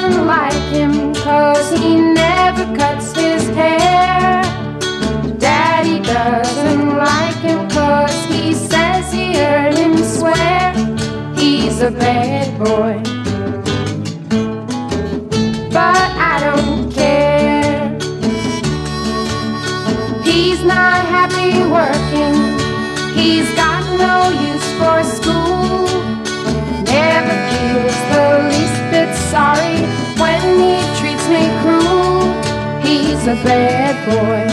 doesn't like him 'cause he never cuts his hair. Daddy doesn't like him 'cause he says he heard him swear. He's a bad boy, but I don't care. He's not happy working, he's got no use for school. Never feels the least bit sorry when he treats me cruel. He's a bad boy.